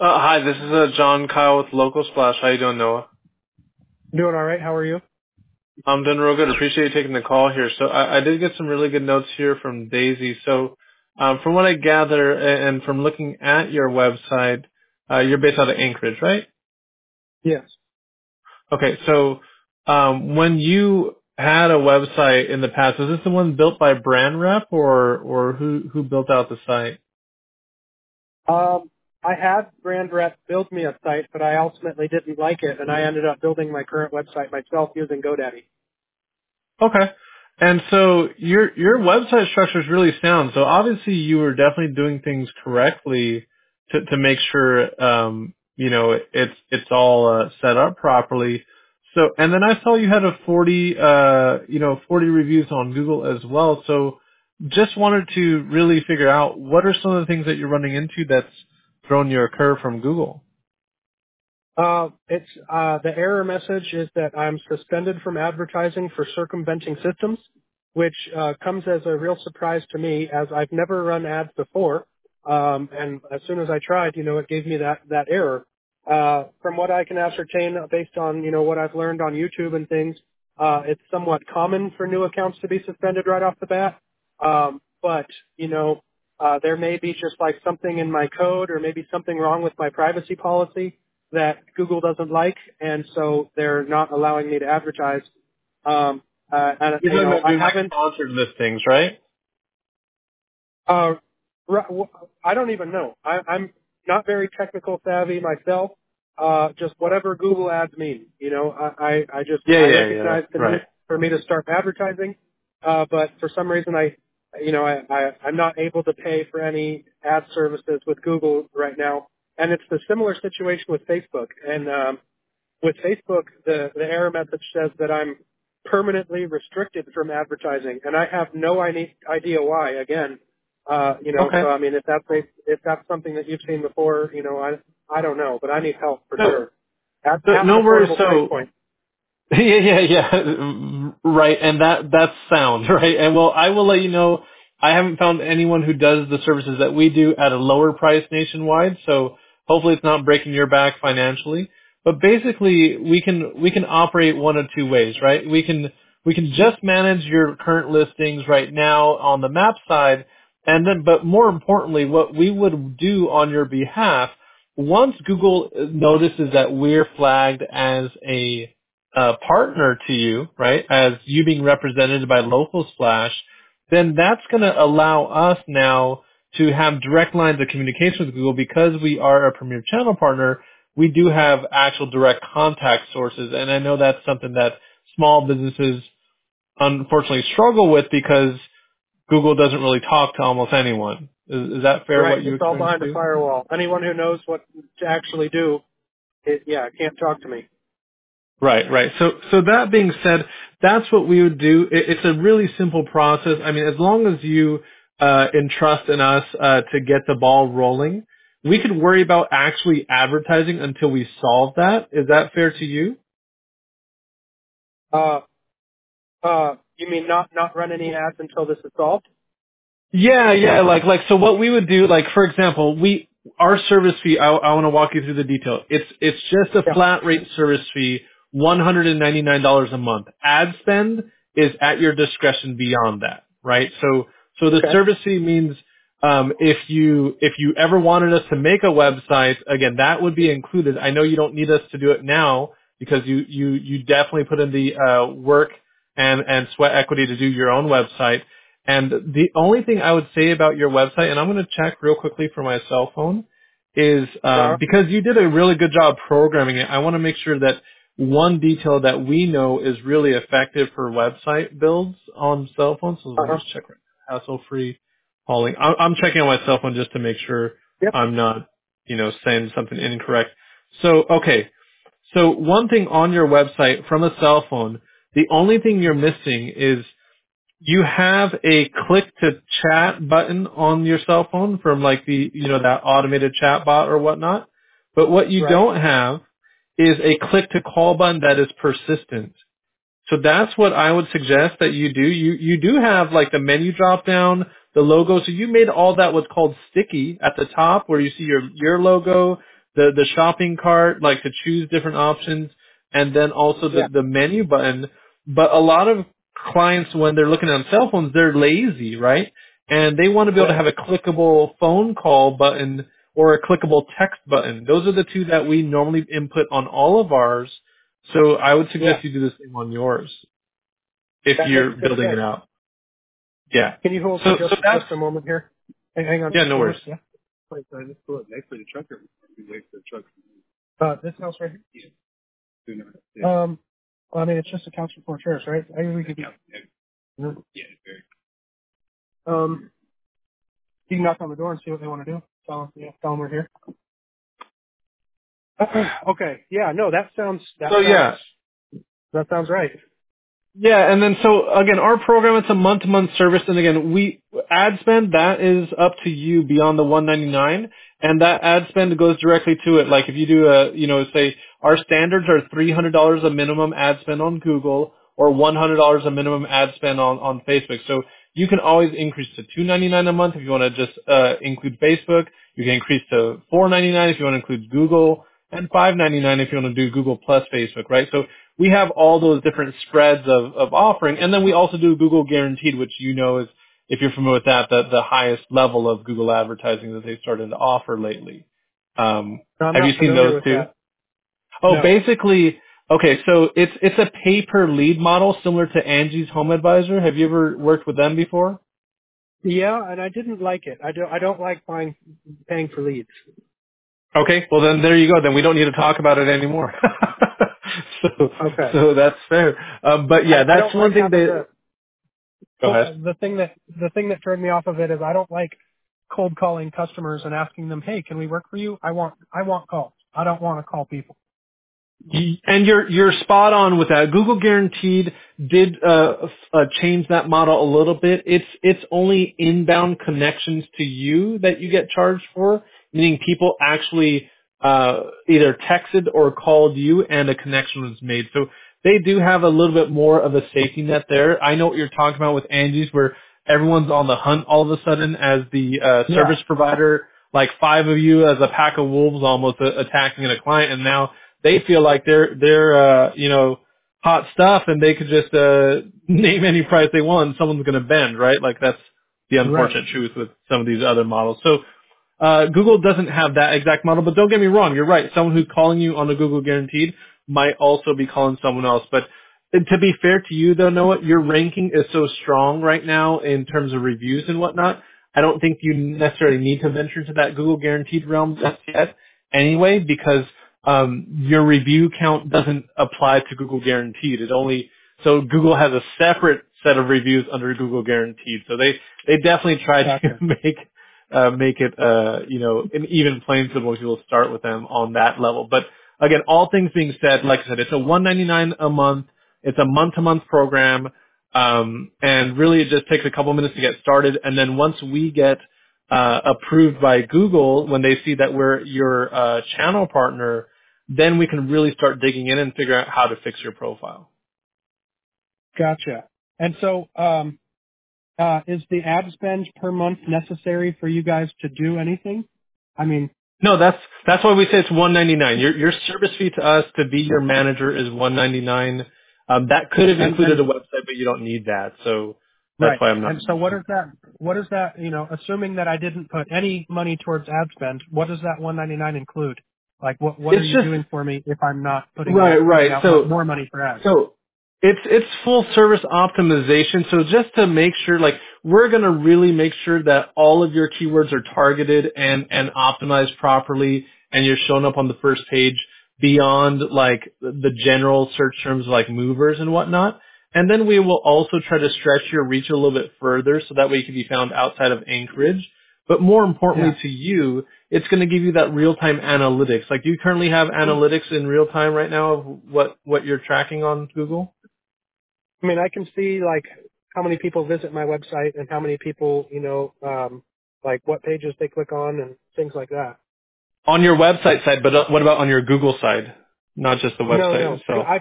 Hi, this is John Kyle with Local Splash. How you doing, Noah? Doing all right. How are you? I'm doing real good. Appreciate you taking the call here. So I did get some really good notes here from Daisy. So from what I gather and from looking at your website, you're based out of Anchorage, right? Yes. Okay, so when you had a website in the past, was this the one built by Brand Rep or who built out the site? I had Brand Rep build me a site, but I ultimately didn't like it, and I ended up building my current website myself using GoDaddy. Okay. And so your website structure is really sound. So obviously you were definitely doing things correctly to make sure it's all set up properly. So and then I saw you had a 40 reviews on Google as well. So just wanted to really figure out what are some of the things that you're running into that's thrown you a curve from Google. It's the error message is that I'm suspended from advertising for circumventing systems, which comes as a real surprise to me, as I've never run ads before. And as soon as I tried, it gave me that error. From what I can ascertain, based on what I've learned on YouTube and things, it's somewhat common for new accounts to be suspended right off the bat. But there may be just like something in my code, or maybe something wrong with my privacy policy that Google doesn't like, and so they're not allowing me to advertise. And You're talking about I doing like haven't. sponsored listings, right? Uh, I don't even know. I'm not very technical savvy myself. Just whatever Google ads mean. Yeah, I yeah, yeah. recognize the need Right. for me to start advertising, but for some reason I'm not able to pay for any ad services with Google right now. And it's the similar situation with Facebook. And with Facebook, the error message says that I'm permanently restricted from advertising, and I have no idea why. Again, Okay. so I mean, if that's something that you've seen before, I don't know, but I need help for So, sure at no an worries. affordable price So point. yeah. Right, and that's sound, right? And well, I will let you know. I haven't found anyone who does the services that we do at a lower price nationwide. So hopefully, it's not breaking your back financially. But basically, we can operate one of two ways, right? We can just manage your current listings right now on the map side, and then, but more importantly, what we would do on your behalf once Google notices that we're flagged as a partner to you, right, as you being represented by Local Splash, then that's going to allow us now to have direct lines of communication with Google because we are a premier channel partner. We do have actual direct contact sources, and I know that's something that small businesses unfortunately struggle with because Google doesn't really talk to almost anyone. Is that fair? Right, What you it's all experience behind a too? firewall. Anyone who knows what to actually do, can't talk to me. Right, right. So that being said, that's what we would do. It's a really simple process. I mean, as long as you entrust in us to get the ball rolling, we could worry about actually advertising until we solve that. Is that fair to you? Uh, you mean not run any ads until this is solved? Yeah, yeah. So what we would do, like for example, our service fee. I want to walk you through the detail. It's just a Yeah. flat rate service fee, $199 a month. Ad spend is at your discretion beyond that, right? So the Okay. service fee means if you ever wanted us to make a website, again, that would be included. I know you don't need us to do it now because you definitely put in the work and sweat equity to do your own website. And the only thing I would say about your website, and I'm going to check real quickly for my cell phone, is Uh, because you did a really good job programming it, I want to make sure that one detail that we know is really effective for website builds on cell phones. So let me uh-huh. just check right now. Hassle-free hauling. I'm checking on my cell phone just to make sure Yep. I'm not, saying something incorrect. So, okay. So one thing on your website from a cell phone, the only thing you're missing is you have a click to chat button on your cell phone from like that automated chat bot or whatnot. But what you Right. don't have is a click to call button that is persistent. So that's what I would suggest that you do. You do have like the menu drop down, the logo. So you made all that what's called sticky at the top where you see your logo. the shopping cart, like to choose different options, and then also Yeah. the menu button. But a lot of clients, when they're looking on cell phones, they're lazy, right? And they want to be able to Right. have a clickable phone call button or a clickable text button. Those are the two that we normally input on all of ours. So I would Yeah. suggest you do the same on yours if That makes you're good building it sense. out. Yeah. Can you hold for So that's, just a moment here? Hang on yeah, just a no worries. moment. Yeah. Wait, can I just pull it next to the truck or wait for the truck? This house right here? Yeah. Well, I mean, it's just a couch and 4 chairs, right? I mean, we could. Yeah. You can knock on the door and see what they want to do. Tell them we're here. Okay. Yeah. No, So yeah, that sounds right. yeah, and then so again, our program, it's a month-to-month service, and again, ad spend, that is up to you beyond the 199, and that ad spend goes directly to it. Like if you do say our standards are $300 a minimum ad spend on Google or $100 a minimum ad spend on Facebook. So you can always increase to $299 a month if you want to just include Facebook. You can increase to $499 if you want to include Google, and $599 if you want to do Google plus Facebook, right? So we have all those different spreads of offering, and then we also do Google Guaranteed, which is, if you're familiar with that, the highest level of Google advertising that they've started to offer lately. No, I'm Have you not seen familiar those with too? that. Oh, No. basically, okay, so it's a pay per lead model similar to Angie's Home Advisor. Have you ever worked with them before? Yeah, and I didn't like it. I don't like paying for leads. Okay, well then there you go. Then we don't need to talk about it anymore. so Okay. so that's fair. But yeah, I that's don't like one thing having that. to. Go ahead. The thing that turned me off of it is I don't like cold calling customers and asking them, "Hey, can we work for you?" I want calls. I don't want to call people. And you're spot on with that. Google Guaranteed did change that model a little bit. It's only inbound connections to you that you get charged for, meaning people actually either texted or called you and a connection was made. So they do have a little bit more of a safety net there. I know what you're talking about with Angie's, where everyone's on the hunt all of a sudden as the Yeah. service provider, like 5 of you as a pack of wolves almost attacking a client, and now they feel like they're hot stuff and they could just name any price they want and someone's going to bend, right? Like that's the Right. unfortunate truth with some of these other models. So Google doesn't have that exact model, but don't get me wrong, you're right. Someone who's calling you on a Google Guaranteed might also be calling someone else. But to be fair to you though, Noah, your ranking is so strong right now in terms of reviews and whatnot. I don't think you necessarily need to venture into that Google Guaranteed realm just yet anyway, because your review count doesn't apply to Google Guaranteed. So Google has a separate set of reviews under Google Guaranteed. So they definitely try to Gotcha. make it an even playing field when people start with them on that level. But again, all things being said, like I said, it's a $199 a month. It's a month-to-month program, and really it just takes a couple minutes to get started. And then once we get approved by Google, when they see that we're your channel partner, then we can really start digging in and figure out how to fix your profile. Gotcha. And so, is the ad spend per month necessary for you guys to do anything? I mean, No, that's why we say it's $199. Your service fee to us to be your manager is $199. That could have included and a website, but you don't need that. So that's right. why I'm not. And so, what is that? What is that? Assuming that I didn't put any money towards ad spend, what does that 199 include? Like, what are It's you just doing for me if I'm not putting right. out So more money for ads? So it's full service optimization. So just to make sure, like we're going to really make sure that all of your keywords are targeted and optimized properly, and you're showing up on the first page beyond like the general search terms like movers and whatnot. And then we will also try to stretch your reach a little bit further so that way you can be found outside of Anchorage. But more importantly Yeah. to you, it's going to give you that real-time analytics. Like, do you currently have analytics in real time right now of what you're tracking on Google? I mean, I can see like how many people visit my website and how many people, like what pages they click on and things like that. On your website side, but what about on your Google side? Not just the No, website no, itself.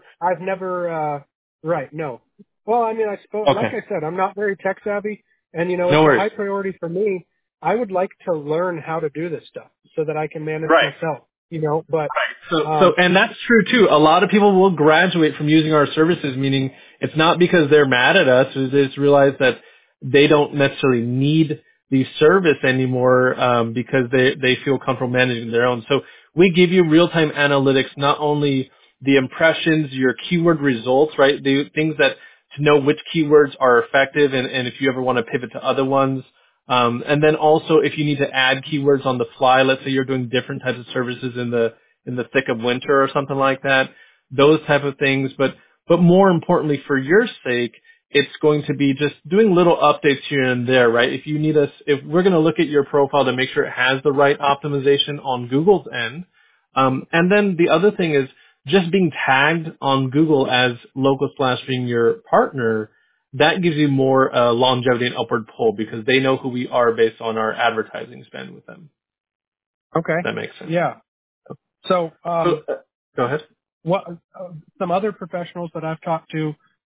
right, no. Well, I mean, I suppose, like Okay. I said, I'm not very tech savvy, and No it's a worries. high priority for me I would like to learn how to do this stuff so that I can manage Right. myself, you know, but, And that's true too. A lot of people will graduate from using our services, meaning it's not because they're mad at us, they just realize that they don't necessarily need the service anymore, because they feel comfortable managing their own. So we give you real-time analytics, not only the impressions, your keyword results, right? The things that to know which keywords are effective and if you ever want to pivot to other ones. And then also if you need to add keywords on the fly, let's say you're doing different types of services in the thick of winter or something like that, those type of things. But more importantly for your sake, it's going to be just doing little updates here and there, right? If you need us, if we're going to look at your profile to make sure it has the right optimization on Google's end. And then the other thing is just being tagged on Google as Local Splash being your partner, that gives you more longevity and upward pull because they know who we are based on our advertising spend with them. okay. That makes sense. Yeah. So, Go ahead. what some other professionals that I've talked to,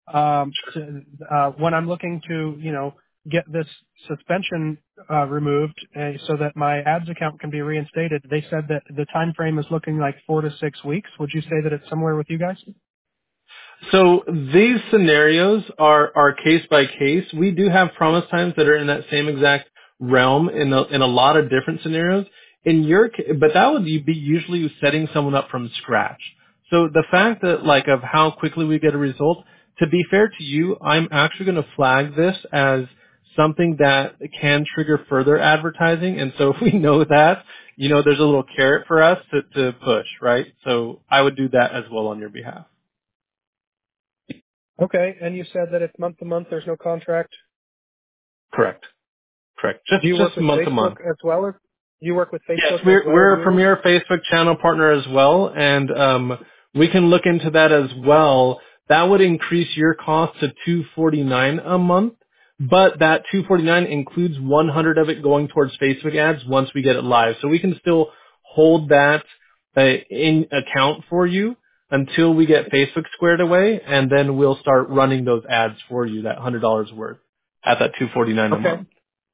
when I'm looking to, you know, get this suspension removed so that my ads account can be reinstated, they said that the time frame is looking like 4 to 6 weeks. Would you say that it's somewhere with you guys? So these scenarios are case by case. We do have promise times that are in that same exact realm in a lot of different scenarios. In your but that would be usually setting someone up from scratch. So the fact that like of how quickly we get a result, to be fair to you, I'm actually going to flag this as something that can trigger further advertising. And so if we know that, you know, there's a little carrot for us to push, right? So I would do that as well on your behalf. Okay. And you said that it's month to month. There's no contract. Correct. Correct. Do you work Just with month to Facebook month. as well? Or you work with Yes, Facebook as well we're a doing this? premier Facebook channel partner as well, and we can look into that as well. That would increase your cost to $249 a month, but that $249 includes 100 of it going towards Facebook ads once we get it live. So we can still hold that in account for you until we get Facebook squared away, and then we'll start running those ads for you, that $100 worth at that $249 a Okay. month.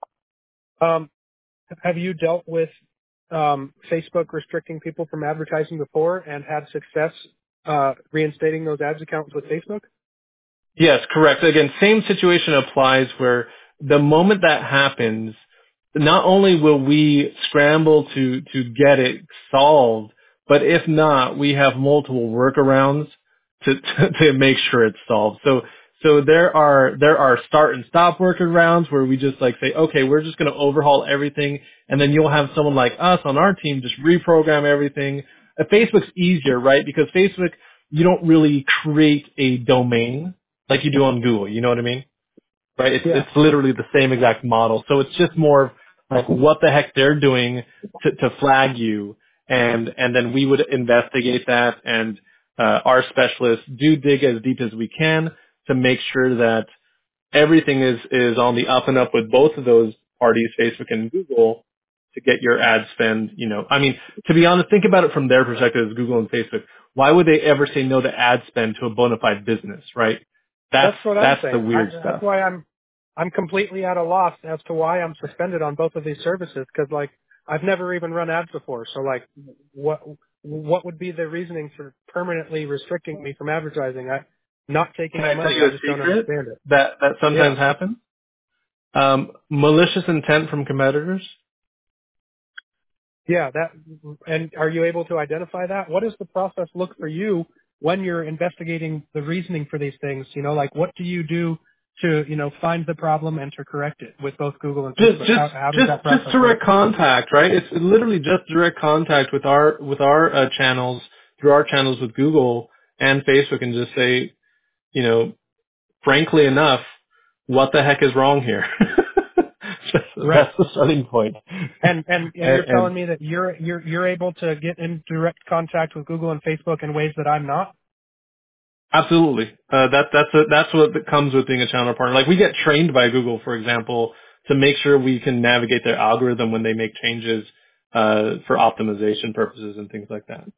Have you dealt with Facebook restricting people from advertising before and had success reinstating those ads accounts with Facebook? Yes, correct. Again, same situation applies where the moment that happens, not only will we scramble to get it solved, but if not, we have multiple workarounds to make sure it's solved. So there are start and stop workarounds where we just like say, okay, we're just going to overhaul everything, and then you'll have someone like us on our team just reprogram everything. Facebook's easier, right? Because Facebook, you don't really create a domain like you do on Google. You know what I mean? Right? Yeah. It's literally the same exact model. So it's just more of like what the heck they're doing to flag you, and then we would investigate that, and our specialists do dig as deep as we can to make sure that everything is on the up and up with both of those parties, Facebook and Google, to get your ad spend. You know, I mean, to be honest, think about it from their perspective as Google and Facebook. Why would they ever say no to ad spend to a bona fide business, right? That's what I'm That's the saying. weird That's stuff. why I'm completely at a loss as to why I'm suspended on both of these services because like I've never even run ads before. So like what would be the reasoning for permanently restricting me from advertising? Not taking Can my I tell money. you I a just don't secret understand it. that Yeah. sometimes happens? Malicious intent from competitors. Yeah, and are you able to identify that? What does the process look for you when you're investigating the reasoning for these things? You know, like what do you do to, you know, find the problem and to correct it with both Google and Just Facebook? just How does just that just process work? direct contact, right? It's literally just direct contact with our channels through our channels with Google and Facebook, and just say, you know, frankly enough, what the heck is wrong here? Right. That's the starting point. And you're And telling me that you're able to get in direct contact with Google and Facebook in ways that I'm not? absolutely, that's what comes with being a channel partner. Like we get trained by Google, for example, to make sure we can navigate their algorithm when they make changes for optimization purposes and things like that.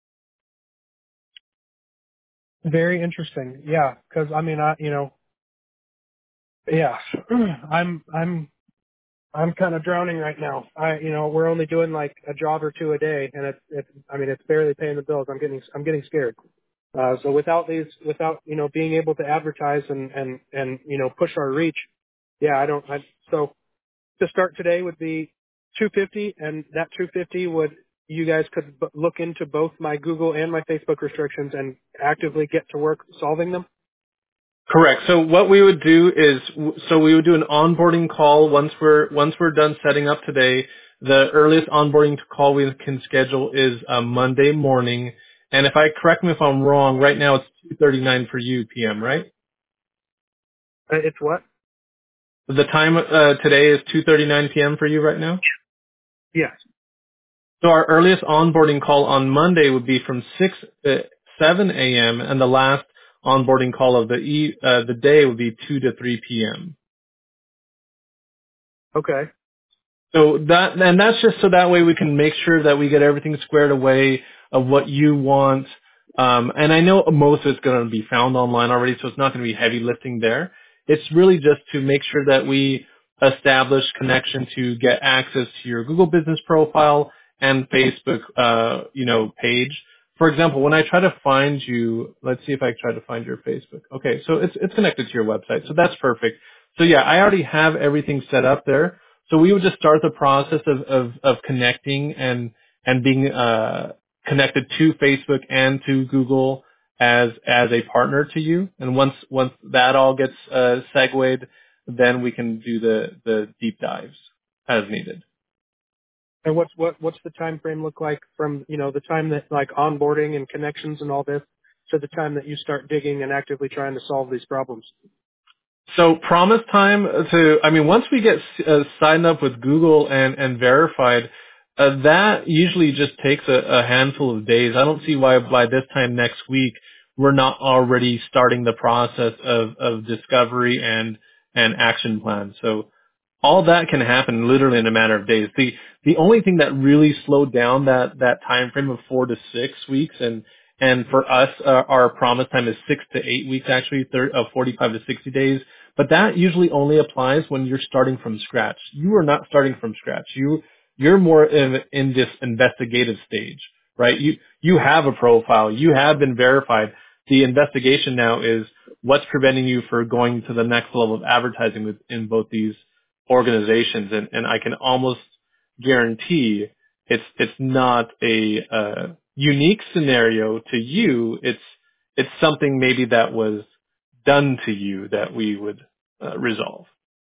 Very interesting. Yeah, because I mean, yeah, I'm I'm kind of drowning right now. We're only doing like a job or two a day, and it's barely paying the bills. I'm getting scared. So without being able to advertise and push our reach, yeah, so to start today would be 250, and that 250 you guys could look into both my Google and my Facebook restrictions and actively get to work solving them. Correct. So what we would do is, so we would do an onboarding call once we're done setting up today. The earliest onboarding call we can schedule is Monday morning. And if I correct me if I'm wrong, right now it's 2:39 for you p.m. Right? It's what? The time today is 2:39 p.m. for you right now. Yes. So our earliest onboarding call on Monday would be from 7 a.m. and the last onboarding call of the day would be 2 to 3 p.m. Okay. So that's just so that way we can make sure that we get everything squared away of what you want. And I know most of it's going to be found online already, so it's not going to be heavy lifting there. It's really just to make sure that we establish connection to get access to your Google business profile and Facebook, page. For example, when I try to find you, let's see if I try to find your Facebook. Okay, so it's connected to your website, so that's perfect. So yeah, I already have everything set up there. So we would just start the process of connecting and being connected to Facebook and to Google as a partner to you. And once that all gets segued, then we can do the deep dives as needed. And what's the time frame look like from the time that like onboarding and connections and all this to the time that you start digging and actively trying to solve these problems? So promise time once we get signed up with Google and verified, that usually just takes a handful of days. I don't see why by this time next week we're not already starting the process of discovery and action plan. So all that can happen literally in a matter of days. The only thing that really slowed down that time frame of 4 to 6 weeks, and for us our promise time is 6 to 8 weeks actually, 45 to 60 days. But that usually only applies when you're starting from scratch. You are not starting from scratch. You're more in this investigative stage, right? You have a profile. You have been verified. The investigation now is what's preventing you from going to the next level of advertising in both these organizations, and I can almost guarantee it's not a unique scenario to you. It's something maybe that was done to you that we would resolve.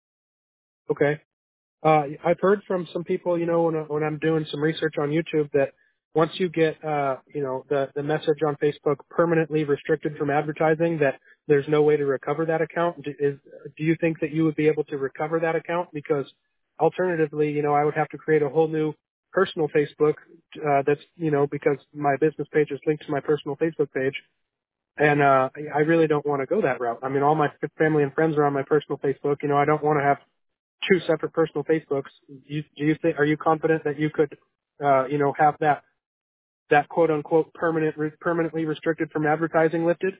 Okay. I've heard from some people, when I'm doing some research on YouTube, that once you get, the message on Facebook permanently restricted from advertising, that there's no way to recover that account. Do you think that you would be able to recover that account? Because alternatively, I would have to create a whole new personal Facebook, because my business page is linked to my personal Facebook page. And, I really don't want to go that route. I mean, all my family and friends are on my personal Facebook. I don't want to have two separate personal Facebooks. Are you confident that you could, have that quote unquote permanently restricted from advertising lifted?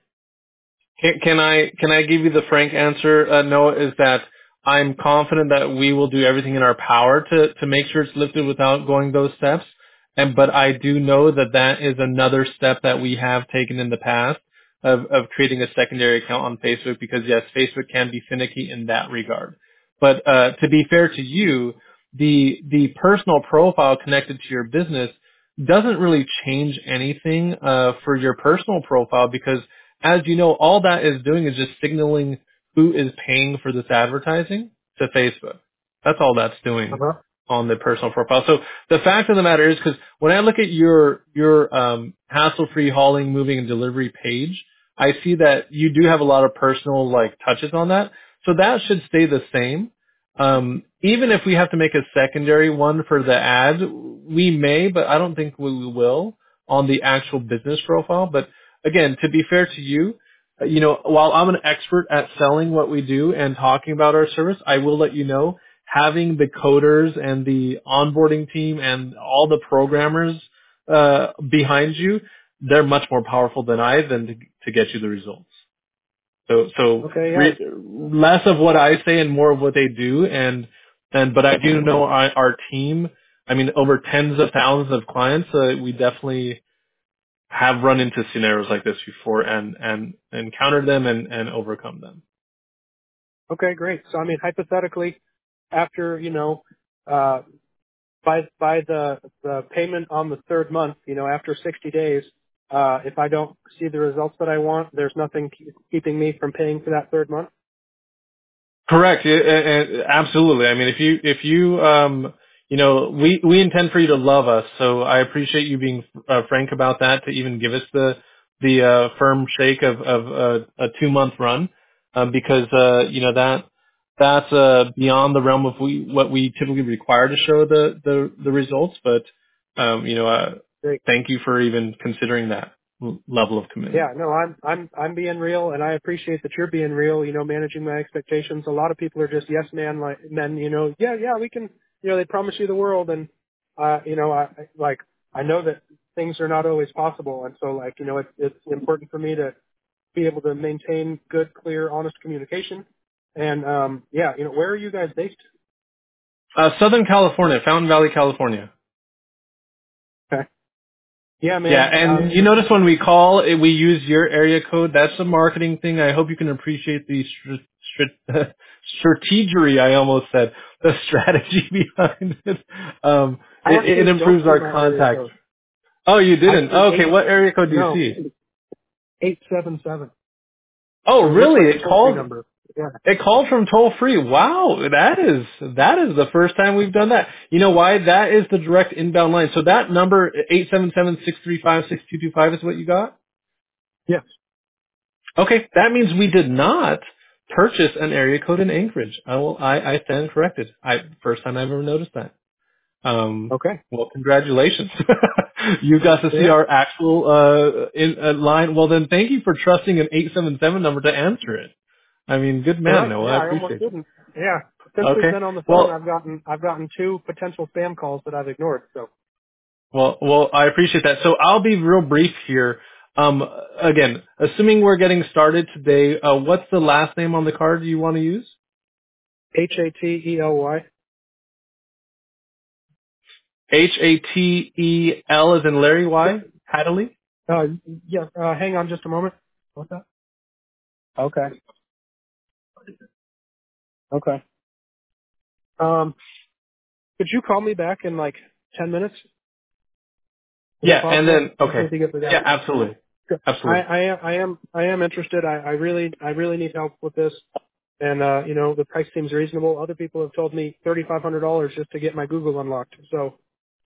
Can I give you the frank answer, Noah? Is that I'm confident that we will do everything in our power to make sure it's lifted without going those steps. But I do know that is another step that we have taken in the past of creating a secondary account on Facebook, because yes, Facebook can be finicky in that regard. But to be fair to you, the personal profile connected to your business doesn't really change anything for your personal profile, because as you know, all that is doing is just signaling who is paying for this advertising to Facebook. That's all that's doing Uh-huh. on the personal profile. So the fact of the matter is, because when I look at your hassle-free hauling, moving, and delivery page, I see that you do have a lot of personal touches on that. So that should stay the same. Even if we have to make a secondary one for the ad, we may, but I don't think we will on the actual business profile. But again, to be fair to you, while I'm an expert at selling what we do and talking about our service, I will let you know, having the coders and the onboarding team and all the programmers behind you, they're much more powerful than to get you the results. So Okay, yeah. less of what I say and more of what they do, and But I do know our team. I mean, over tens of thousands of clients. We definitely have run into scenarios like this before and encountered them and overcome them. Okay, great. So I mean, hypothetically, after uh, by the payment on the third month, after 60 days, if I don't see the results that I want, there's nothing keeping me from paying for that third month. Correct. Absolutely. I mean, we intend for you to love us. So I appreciate you being frank about that to even give us the firm shake of a 2 month run, because that's beyond the realm of what we typically require to show the results. But Great. thank you for even considering that level of commitment. Yeah, no, I'm being real, and I appreciate that you're being real. Managing my expectations. A lot of people are just yes men. Yeah, we can. They promise you the world, and I know that things are not always possible, and so it's important for me to be able to maintain good, clear, honest communication. And where are you guys based? Southern California, Fountain Valley, California. Okay. Yeah, Yeah, man. and you notice when we call, we use your area code. That's a marketing thing. I hope you can appreciate the strategery, I almost said, the strategy behind it. I It actually don't improves see our my area contact. code. Oh, you I didn't? see Oh, okay, what area code do you see? 877. Oh, So it looks really? like a toll free number. Yeah. It called from toll free. Wow, that is the first time we've done that. You know why? That is the direct inbound line. So that number 877-635-6225 is what you got? Yes. Okay, that means we did not purchase an area code in Anchorage. I stand corrected. First time I've ever noticed that. Okay. Well, congratulations. You got to see Yeah. our actual line. Well, then thank you for trusting an 877 number to answer it. I mean, good All man, right. Noah. Yeah, I I almost appreciate it. didn't. Yeah. Since we've Okay. been on the phone, Well, I've gotten two potential spam calls that I've ignored. So I appreciate that. So I'll be real brief here. Again, assuming we're getting started today, what's the last name on the card you want to use? Hately. Hateel as in Larry Yep. Y? Hadley? Uh, yeah. Hang on just a moment. What's that? Okay. Okay. Could you call me back in like 10 minutes? Is that Yeah, and possible? then, I just okay. need to get the Yeah, guy. absolutely. Sure. Absolutely. I am interested. I really need help with this. And, the price seems reasonable. Other people have told me $3,500 just to get my Google unlocked. So,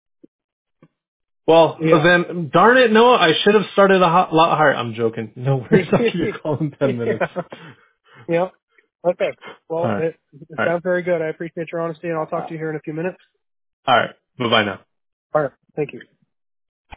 Well, yeah. then, darn it, Noah, I should have started a lot higher. I'm joking. No worries. I'll give you a call in 10 minutes. Yeah. Yeah. Okay. All Well, right. it All right. sounds very good. I appreciate your honesty, and I'll talk to you here in a few minutes. All right. Bye-bye now. All right. Thank you.